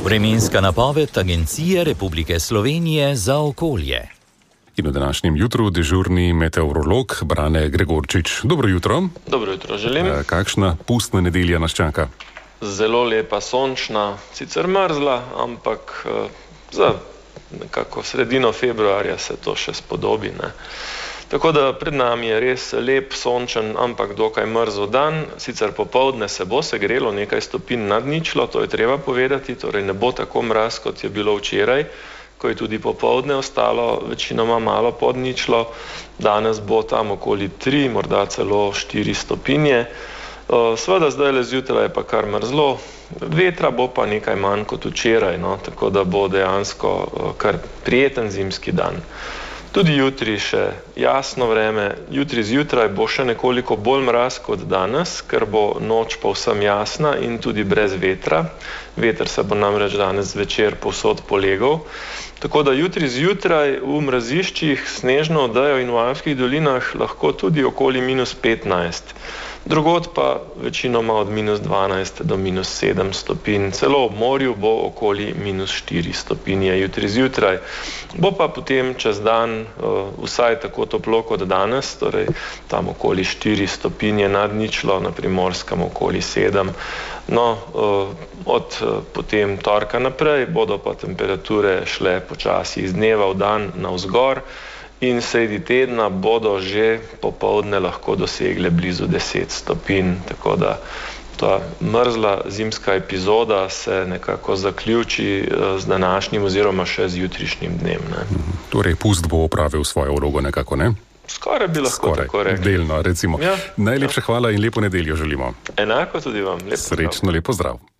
Vremenska napoved Agencije Republike Slovenije za okolje. In v današnjem jutru dežurni meteorolog Brane Gregorčič. Dobro jutro. Dobro jutro želim. Kakšna pustna nedelja nas čaka? Zelo lepa, sončna, sicer mrzla, ampak za nekako sredino februarja se to še spodobi, ne. Tako da pred nami je res lep, sončen, ampak dokaj mrzel dan. Sicer popoldne se bo segrelo nekaj stopinj nad ničlo, to je treba povedati, torej ne bo tako mraz, kot je bilo včeraj, ko je tudi popoldne ostalo večinoma malo pod ničlo. Danes bo tam okoli 3, morda celo 4 stopinje. Seveda zdajle zjutraj je pa kar mrzlo, vetra bo pa nekaj manj kot včeraj, no, tako da bo dejansko kar prijeten zimski dan. Tudi jutri še jasno vreme, jutri zjutraj bo še nekoliko bolj mraz kot danes, ker bo noč povsem jasna in tudi brez vetra. Veter se bo namreč danes zvečer povsod polegal. Tako da jutri zjutraj v mraziščih, snežno odejo in v Alpskih dolinah lahko tudi okoli -15. Drugod pa večinoma od -12 do -7 stopinj. Celo ob morju bo okoli -4 stopinje jutri zjutraj. Bo pa potem čez dan vsaj tako toplo kot danes, torej tam okoli 4 stopinje nad ničlo, na Primorskem okoli 7. No, od potem torka naprej bodo pa temperature šle počasi iz dneva v dan navzgor in sredi tedna bodo že popoldne lahko dosegle blizu 10 stopinj, tako da ta mrzla zimska epizoda se nekako zaključi z današnjim oziroma še z jutrišnjim dnem, ne. Torej pust bo opravil svojo vlogo nekako, ne? Skoraj bi lahko tako rekli. Delno, recimo. Ja. Najlepša hvala in lepo nedeljo želimo. Enako tudi vam. Srečno, lep pozdrav.